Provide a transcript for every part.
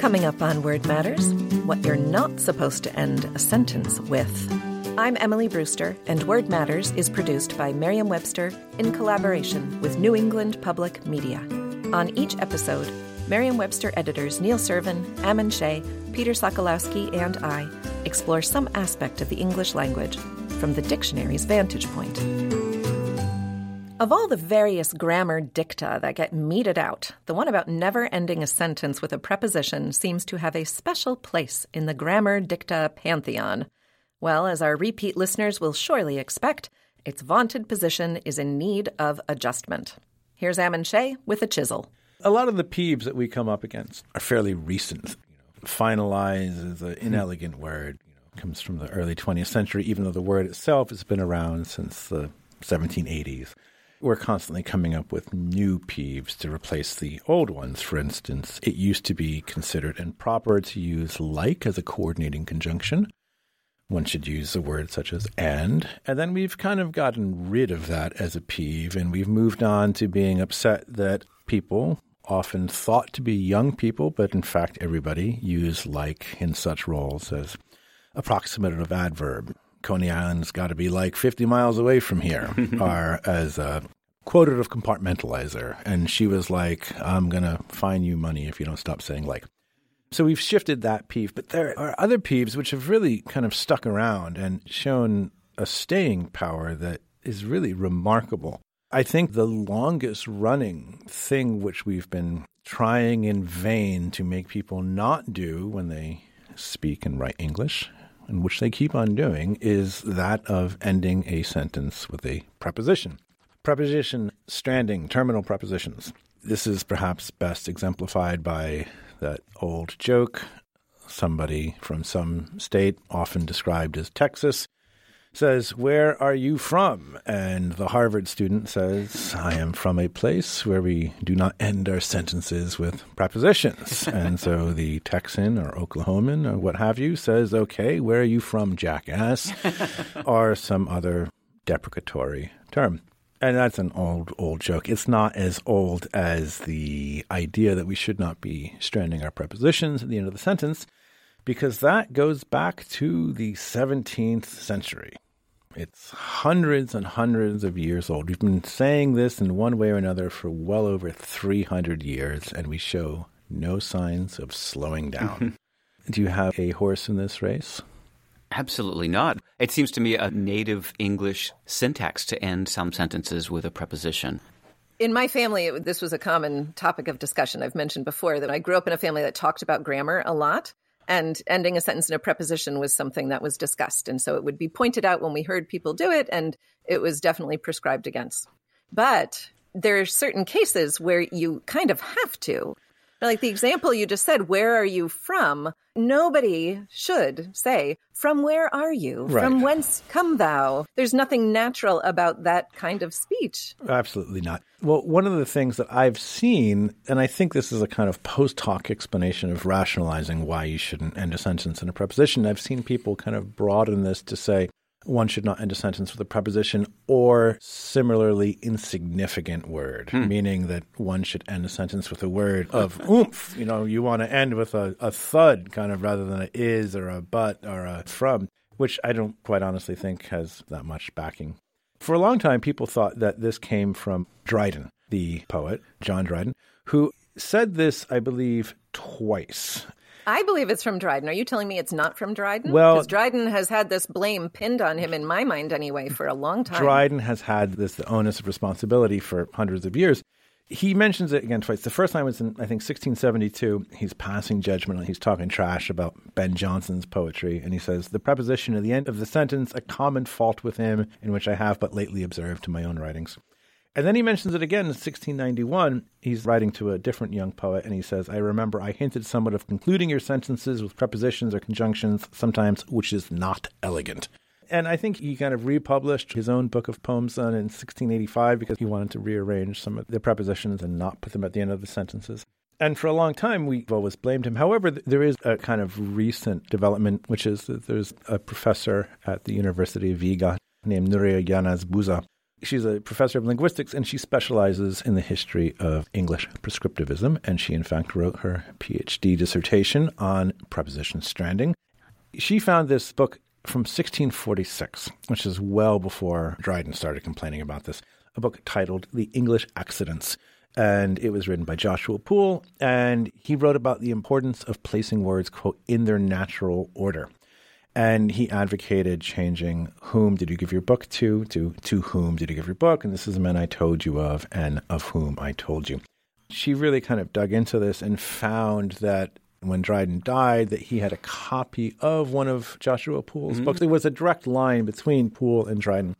Coming up on Word Matters, what you're not supposed to end a sentence with. I'm Emily Brewster, and Word Matters is produced by Merriam-Webster in collaboration with New England Public Media. On each episode, Merriam-Webster editors Neil Servin, Ammon Shea, Peter Sokolowski, and I explore some aspect of the English language from the dictionary's vantage point. Of all the various grammar dicta that get meted out, the one about never ending a sentence with a preposition seems to have a special place in the grammar dicta pantheon. Well, as our repeat listeners will surely expect, its vaunted position is in need of adjustment. Here's Ammon Shea with a chisel. A lot of the peeves that we come up against are fairly recent. Finalize is an inelegant word. Comes from the early 20th century, even though the word itself has been around since the 1780s. We're constantly coming up with new peeves to replace the old ones. For instance, it used to be considered improper to use like as a coordinating conjunction. One should use a word such as and then we've kind of gotten rid of that as a peeve, and we've moved on to being upset that people, often thought to be young people, but in fact everybody, use like in such roles as approximative adverb. Coney Island's got to be like 50 miles away from here, or as a quotative compartmentalizer. And she was like, I'm going to fine you money if you don't stop saying like. So we've shifted that peeve. But there are other peeves which have really kind of stuck around and shown a staying power that is really remarkable. I think the longest running thing which we've been trying in vain to make people not do when they speak and write English, and which they keep on doing, is that of ending a sentence with a preposition. Preposition stranding, terminal prepositions. This is perhaps best exemplified by that old joke. Somebody from some state, often described as Texas, says, "Where are you from?" And the Harvard student says, "I am from a place where we do not end our sentences with prepositions." And so the Texan or Oklahoman or what have you says, "Okay, where are you from, jackass?" or some other deprecatory term. And that's an old joke. It's not as old as the idea that we should not be stranding our prepositions at the end of the sentence, because that goes back to the 17th century. It's hundreds and hundreds of years old. We've been saying this in one way or another for well over 300 years, and we show no signs of slowing down. Do you have a horse in this race? Absolutely not. It seems to me a native English syntax to end some sentences with a preposition. In my family, this was a common topic of discussion. I've mentioned before that I grew up in a family that talked about grammar a lot. And ending a sentence in a preposition was something that was discussed. And so it would be pointed out when we heard people do it, and it was definitely prescribed against. But there are certain cases where you kind of have to. Like the example you just said, "Where are you from?" Nobody should say, "From where are you? Right. From whence come thou?" There's nothing natural about that kind of speech. Absolutely not. Well, one of the things that I've seen, and I think this is a kind of post hoc explanation of rationalizing why you shouldn't end a sentence in a preposition. I've seen people kind of broaden this to say one should not end a sentence with a preposition or similarly insignificant word, meaning that one should end a sentence with a word of oomph. You want to end with a thud kind of rather than a is or a but or a from, which I don't quite honestly think has that much backing. For a long time, people thought that this came from Dryden, the poet, John Dryden, who said this, I believe, twice. I believe it's from Dryden. Are you telling me it's not from Dryden? Well, because Dryden has had this blame pinned on him, in my mind anyway, for a long time. Dryden has had the onus of responsibility for hundreds of years. He mentions it again twice. The first time was in, I think, 1672. He's passing judgment and he's talking trash about Ben Jonson's poetry. And he says, "The preposition at the end of the sentence, a common fault with him, in which I have but lately observed to my own writings." And then he mentions it again in 1691. He's writing to a different young poet, and he says, "I remember I hinted somewhat of concluding your sentences with prepositions or conjunctions, sometimes which is not elegant." And I think he kind of republished his own book of poems in 1685 because he wanted to rearrange some of the prepositions and not put them at the end of the sentences. And for a long time, we've always blamed him. However, there is a kind of recent development, which is that there's a professor at the University of Viga named Nuria Yanaz Buza She's a professor of linguistics, and she specializes in the history of English prescriptivism. And she, in fact, wrote her PhD dissertation on preposition stranding. She found this book from 1646, which is well before Dryden started complaining about this, a book titled The English Accidents. And it was written by Joshua Poole, and he wrote about the importance of placing words, quote, in their natural order. And he advocated changing whom did you give your book to whom did you give your book? And this is the man I told you of and of whom I told you. She really kind of dug into this and found that when Dryden died, that he had a copy of one of Joshua Poole's books. There was a direct line between Poole and Dryden.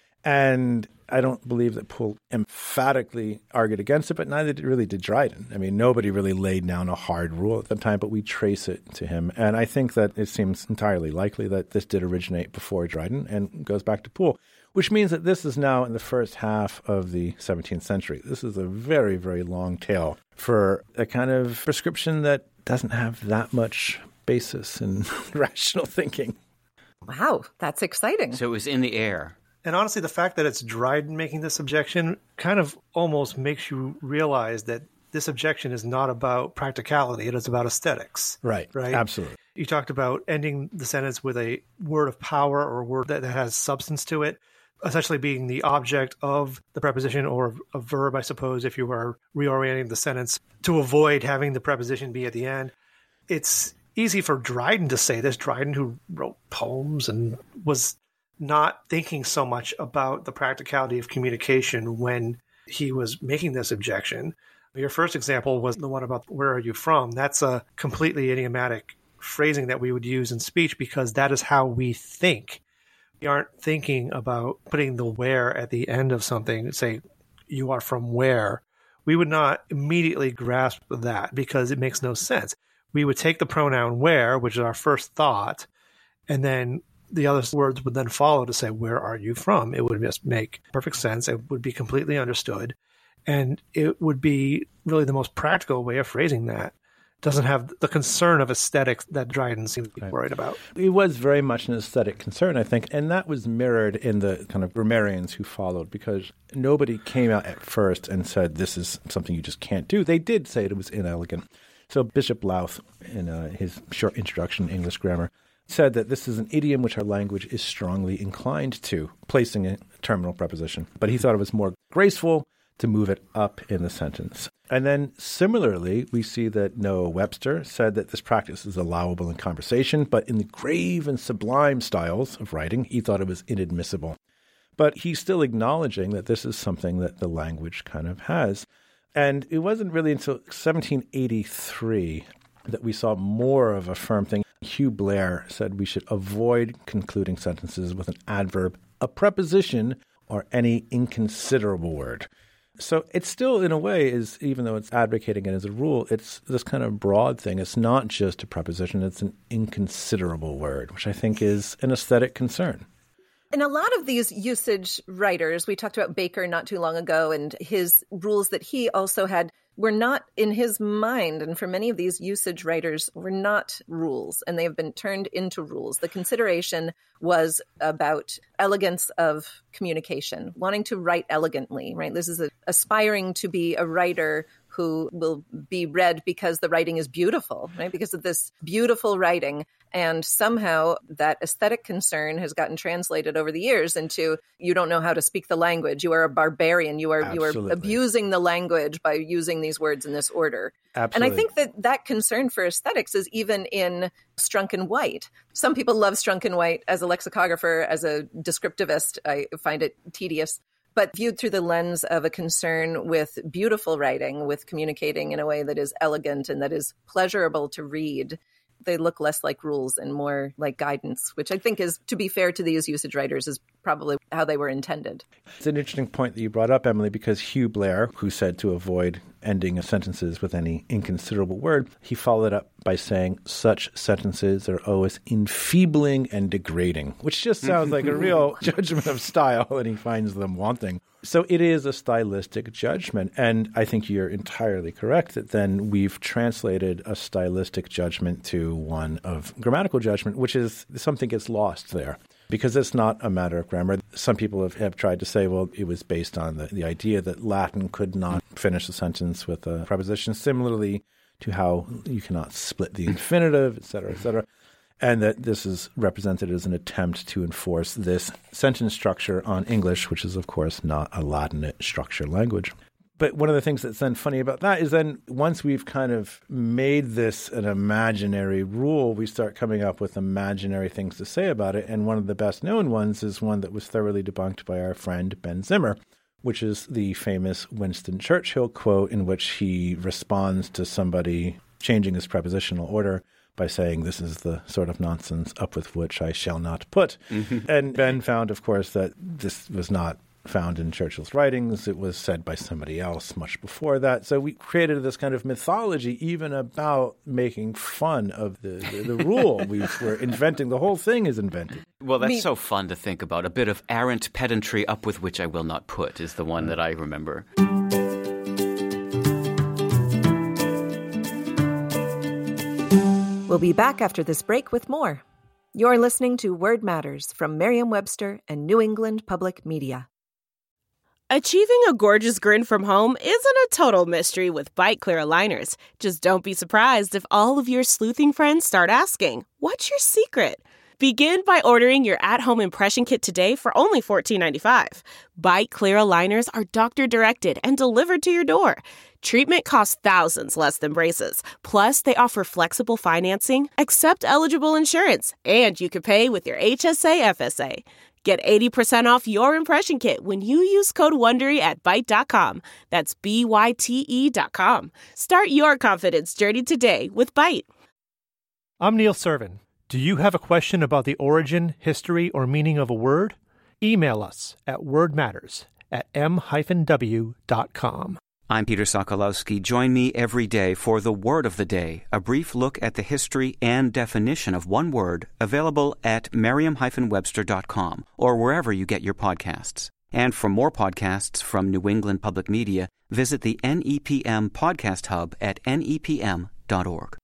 And I don't believe that Poole emphatically argued against it, but neither really did Dryden. I mean, nobody really laid down a hard rule at the time, but we trace it to him. And I think that it seems entirely likely that this did originate before Dryden and goes back to Poole, which means that this is now in the first half of the 17th century. This is a very, very long tale for a kind of prescription that doesn't have that much basis in rational thinking. Wow, that's exciting. So it was in the air. And honestly, the fact that it's Dryden making this objection kind of almost makes you realize that this objection is not about practicality. It is about aesthetics. Right. Absolutely. You talked about ending the sentence with a word of power or a word that has substance to it, essentially being the object of the preposition or a verb, I suppose, if you were reorienting the sentence to avoid having the preposition be at the end. It's easy for Dryden to say this. Dryden, who wrote poems and was not thinking so much about the practicality of communication when he was making this objection. Your first example was the one about where are you from? That's a completely idiomatic phrasing that we would use in speech because that is how we think. We aren't thinking about putting the where at the end of something, say, you are from where. We would not immediately grasp that because it makes no sense. We would take the pronoun where, which is our first thought, and then the other words would then follow to say, where are you from? It would just make perfect sense. It would be completely understood. And it would be really the most practical way of phrasing that. It doesn't have the concern of aesthetics that Dryden seems to be worried about. It was very much an aesthetic concern, I think. And that was mirrored in the kind of grammarians who followed because nobody came out at first and said, this is something you just can't do. They did say it was inelegant. So Bishop Lowth, in his short introduction to English grammar, said that this is an idiom which our language is strongly inclined to, placing a terminal preposition. But he thought it was more graceful to move it up in the sentence. And then similarly, we see that Noah Webster said that this practice is allowable in conversation, but in the grave and sublime styles of writing, he thought it was inadmissible. But he's still acknowledging that this is something that the language kind of has. And it wasn't really until 1783 that we saw more of a firm thing. Hugh Blair said we should avoid concluding sentences with an adverb, a preposition, or any inconsiderable word. So it still, in a way, is, even though it's advocating it as a rule, it's this kind of broad thing. It's not just a preposition, it's an inconsiderable word, which I think is an aesthetic concern. In a lot of these usage writers, we talked about Baker not too long ago, and his rules that he also had were not in his mind. And for many of these usage writers were not rules, and they have been turned into rules. The consideration was about elegance of communication, wanting to write elegantly, right? This is aspiring to be a writer who will be read because the writing is beautiful, right? Because of this beautiful writing. And somehow that aesthetic concern has gotten translated over the years into, you don't know how to speak the language. You are a barbarian. You are abusing the language by using these words in this order. Absolutely. And I think that concern for aesthetics is even in Strunk and White. Some people love Strunk and White as a lexicographer, as a descriptivist. I find it tedious. But viewed through the lens of a concern with beautiful writing, with communicating in a way that is elegant and that is pleasurable to read, they look less like rules and more like guidance, which I think is, to be fair to these usage writers, is probably how they were intended. It's an interesting point that you brought up, Emily, because Hugh Blair, who said to avoid ending sentences with any inconsiderable word, he followed up by saying such sentences are always enfeebling and degrading, which just sounds like a real judgment of style, and he finds them wanting. So it is a stylistic judgment, and I think you're entirely correct that then we've translated a stylistic judgment to one of grammatical judgment, which is something gets lost there. because it's not a matter of grammar. Some people have tried to say, well, it was based on the idea that Latin could not finish a sentence with a preposition, similarly to how you cannot split the infinitive, et cetera, and that this is represented as an attempt to enforce this sentence structure on English, which is, of course, not a Latinate structure language. But one of the things that's then funny about that is then once we've kind of made this an imaginary rule, we start coming up with imaginary things to say about it. And one of the best known ones is one that was thoroughly debunked by our friend Ben Zimmer, which is the famous Winston Churchill quote in which he responds to somebody changing his prepositional order by saying, "This is the sort of nonsense up with which I shall not put." Mm-hmm. And Ben found, of course, that this was not found in Churchill's writings. It was said by somebody else much before that. So we created this kind of mythology even about making fun of the rule. We're inventing. The whole thing is invented. Well, that's so fun to think about. A bit of arrant pedantry up with which I will not put is the one that I remember. We'll be back after this break with more. You're listening to Word Matters from Merriam-Webster and New England Public Media. Achieving a gorgeous grin from home isn't a total mystery with Byte Clear aligners. Just don't be surprised if all of your sleuthing friends start asking, "What's your secret?" Begin by ordering your at-home impression kit today for only $14.95. Byte Clear aligners are doctor-directed and delivered to your door. Treatment costs thousands less than braces. Plus, they offer flexible financing, accept eligible insurance, and you can pay with your HSA FSA. Get 80% off your impression kit when you use code WONDERY at Byte.com. That's BYTE.com. Start your confidence journey today with Byte. I'm Neil Servin. Do you have a question about the origin, history, or meaning of a word? Email us at wordmatters@m-w.com. I'm Peter Sokolowski. Join me every day for The Word of the Day, a brief look at the history and definition of one word, available at merriam-webster.com or wherever you get your podcasts. And for more podcasts from New England Public Media, visit the NEPM Podcast Hub at nepm.org.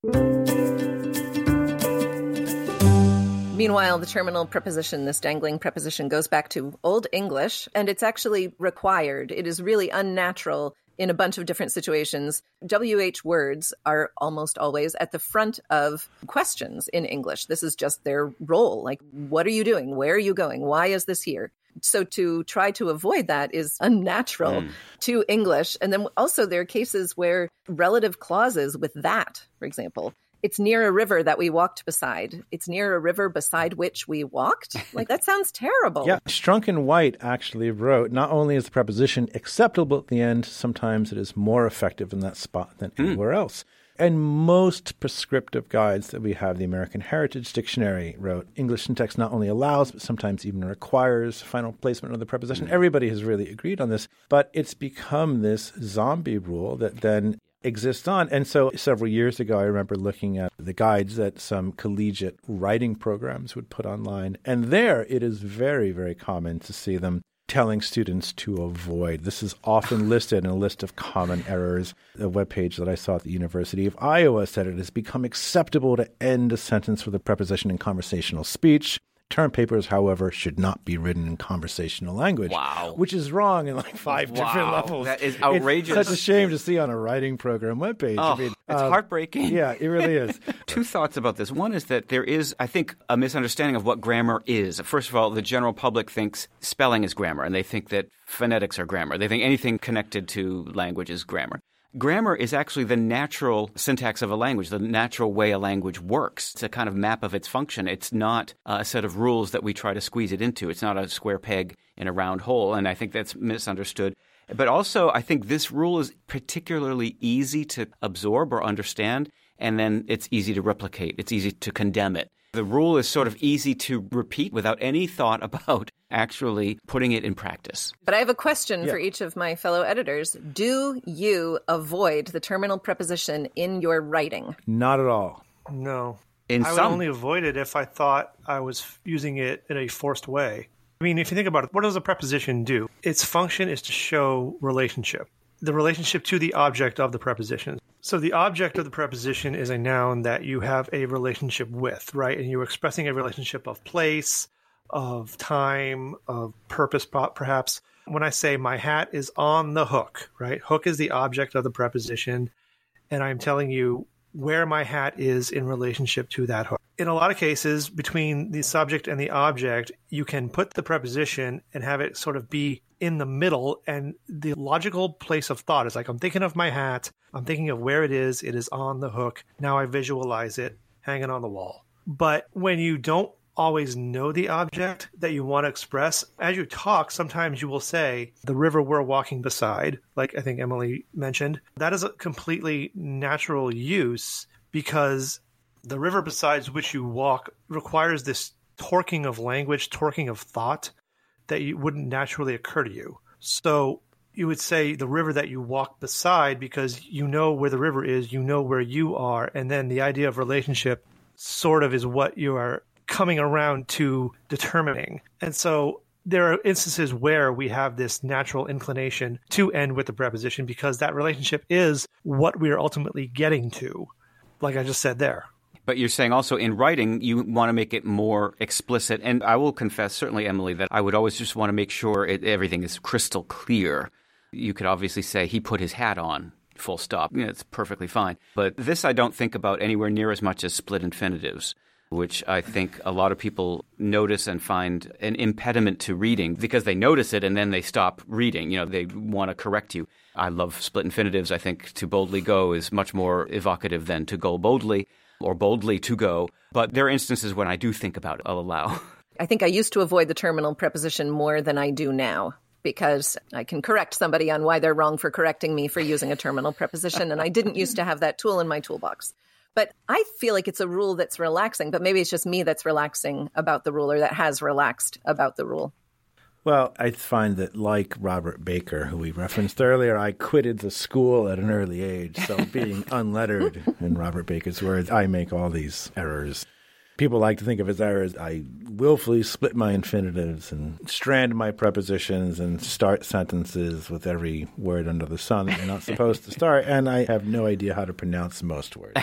Meanwhile, the terminal preposition, this dangling preposition, goes back to Old English, and it's actually required. It is really unnatural in a bunch of different situations. WH words are almost always at the front of questions in English. This is just their role. Like, what are you doing? Where are you going? Why is this here? So to try to avoid that is unnatural to English. And then also there are cases where relative clauses with that, for example, it's near a river that we walked beside. It's near a river beside which we walked. Like, that sounds terrible. Yeah, Strunk and White actually wrote, not only is the preposition acceptable at the end, sometimes it is more effective in that spot than anywhere else. And most prescriptive guides that we have, the American Heritage Dictionary wrote, English syntax not only allows, but sometimes even requires final placement of the preposition. Everybody has really agreed on this, but it's become this zombie rule that then exists on. And so several years ago, I remember looking at the guides that some collegiate writing programs would put online. And there it is very, very common to see them telling students to avoid. This is often listed in a list of common errors. The webpage that I saw at the University of Iowa said it has become acceptable to end a sentence with a preposition in conversational speech. Term papers, however, should not be written in conversational language. Wow. Which is wrong in like 5 different levels. That is outrageous. It's such a shame to see on a writing program webpage. Oh, it's heartbreaking. Yeah, it really is. Two thoughts about this. One is that there is, I think, a misunderstanding of what grammar is. First of all, the general public thinks spelling is grammar, and they think that phonetics are grammar. They think anything connected to language is grammar. Grammar is actually the natural syntax of a language, the natural way a language works. It's a kind of map of its function. It's not a set of rules that we try to squeeze it into. It's not a square peg in a round hole, and I think that's misunderstood. But also, I think this rule is particularly easy to absorb or understand, and then it's easy to replicate. It's easy to condemn it. The rule is sort of easy to repeat without any thought about actually putting it in practice. But I have a question for each of my fellow editors. Do you avoid the terminal preposition in your writing? Not at all. No. I would only avoid it if I thought I was using it in a forced way. I mean, if you think about it, what does a preposition do? Its function is to show relationship. The relationship to the object of the preposition. So the object of the preposition is a noun that you have a relationship with, right? And you're expressing a relationship of place, of time, of purpose, perhaps. When I say my hat is on the hook, right? Hook is the object of the preposition, and I'm telling you where my hat is in relationship to that hook. In a lot of cases, between the subject and the object, you can put the preposition and have it sort of be in the middle, and the logical place of thought is like, I'm thinking of my hat, I'm thinking of where it is on the hook, now I visualize it hanging on the wall. But when you don't always know the object that you want to express, as you talk, sometimes you will say, the river we're walking beside, like I think Emily mentioned. That is a completely natural use because the river beside which you walk requires this torquing of language, torquing of thought that wouldn't naturally occur to you. So you would say the river that you walk beside because you know where the river is, you know where you are, and then the idea of relationship sort of is what you are coming around to determining. And so there are instances where we have this natural inclination to end with the preposition because that relationship is what we are ultimately getting to, like I just said there. But you're saying also in writing, you want to make it more explicit. And I will confess, certainly, Emily, that I would always just want to make sure everything is crystal clear. You could obviously say he put his hat on, full stop. It's perfectly fine. But this I don't think about anywhere near as much as split infinitives, which I think a lot of people notice and find an impediment to reading because they notice it and then they stop reading. They want to correct you. I love split infinitives. I think to boldly go is much more evocative than to go boldly or boldly to go. But there are instances when I do think about it, I'll allow. I think I used to avoid the terminal preposition more than I do now because I can correct somebody on why they're wrong for correcting me for using a terminal preposition. And I didn't used to have that tool in my toolbox. But I feel like it's a rule that's relaxing, but maybe it's just me that's relaxing about the rule or that has relaxed about the rule. Well, I find that like Robert Baker, who we referenced earlier, I quitted the school at an early age. So being unlettered, in Robert Baker's words, I make all these errors. People like to think of as errors. I willfully split my infinitives and strand my prepositions and start sentences with every word under the sun that you're not supposed to start. And I have no idea how to pronounce most words.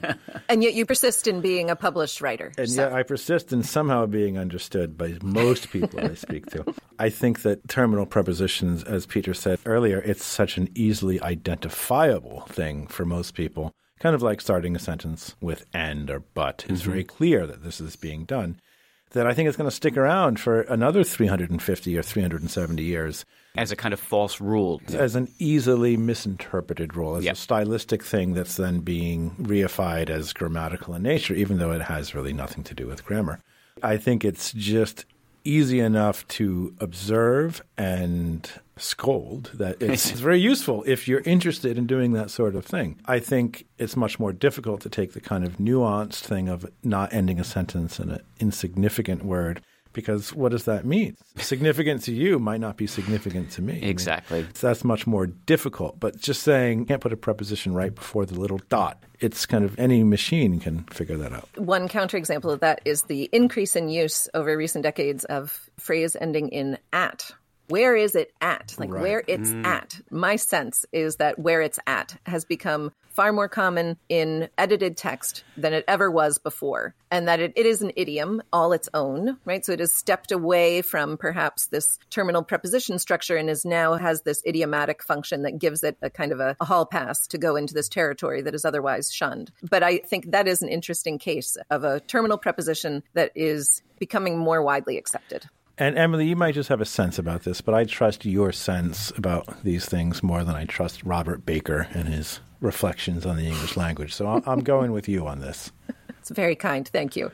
And yet you persist in being a published writer. And yet I persist in somehow being understood by most people I speak to. I think that terminal prepositions, as Peter said earlier, it's such an easily identifiable thing for most people. Kind of like starting a sentence with and or but. It's very clear that this is being done, that I think it's going to stick around for another 350 or 370 years. As a kind of false rule. As an easily misinterpreted rule, as a stylistic thing that's then being reified as grammatical in nature, even though it has really nothing to do with grammar. I think it's just easy enough to observe and scold that it's very useful if you're interested in doing that sort of thing. I think it's much more difficult to take the kind of nuanced thing of not ending a sentence in an insignificant word, because what does that mean? Significant to you might not be significant to me. Exactly. That's much more difficult. But just saying, can't put a preposition right before the little dot. It's kind of any machine can figure that out. One counterexample of that is the increase in use over recent decades of phrase ending in at. Where is it at? Where it's at. My sense is that where it's at has become far more common in edited text than it ever was before. And that it is an idiom all its own, right? So it has stepped away from perhaps this terminal preposition structure and is now has this idiomatic function that gives it a kind of a hall pass to go into this territory that is otherwise shunned. But I think that is an interesting case of a terminal preposition that is becoming more widely accepted. And Emily, you might just have a sense about this, but I trust your sense about these things more than I trust Robert Baker and his reflections on the English language. So I'm going with you on this. It's very kind. Thank you.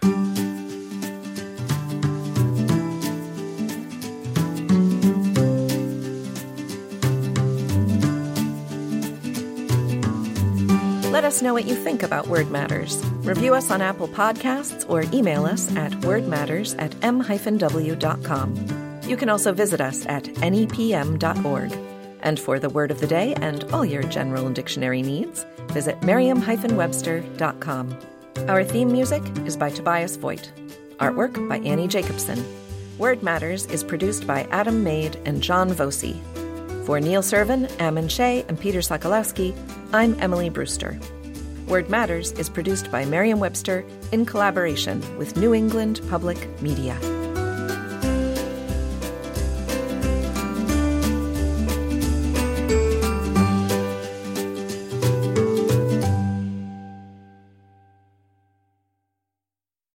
Let us know what you think about Word Matters. Review us on Apple Podcasts or email us at wordmatters@m-w.com. You can also visit us at nepm.org. And for the word of the day and all your general dictionary needs, visit merriam-webster.com. Our theme music is by Tobias Voigt. Artwork by Annie Jacobson. Word Matters is produced by Adam Maid and John Voci. For Neil Servin, Ammon Shea, and Peter Sokolowski, I'm Emily Brewster. Word Matters is produced by Merriam-Webster in collaboration with New England Public Media.